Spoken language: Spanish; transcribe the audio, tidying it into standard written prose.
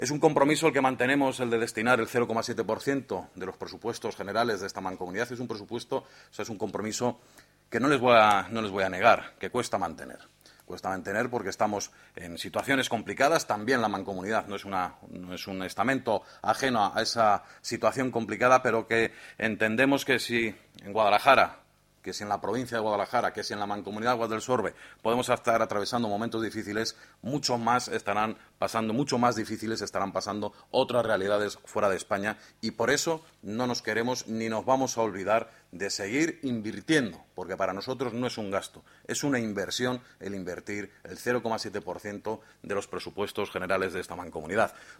Es un compromiso el que mantenemos, el de destinar el 0,7% de los presupuestos generales de esta mancomunidad. Es un presupuesto, o sea, es un compromiso que no les voy a negar, que cuesta mantener. Cuesta mantener porque estamos en situaciones complicadas. También la mancomunidad no es un estamento ajeno a esa situación complicada, pero que entendemos que si en Guadalajara, que si en la provincia de Guadalajara, que si en la mancomunidad Guadalajara del Sorbe podemos estar atravesando momentos difíciles, mucho más difíciles estarán pasando otras realidades fuera de España, y por eso no nos queremos ni nos vamos a olvidar de seguir invirtiendo, porque para nosotros no es un gasto, es una inversión el invertir el 0,7% de los presupuestos generales de esta mancomunidad.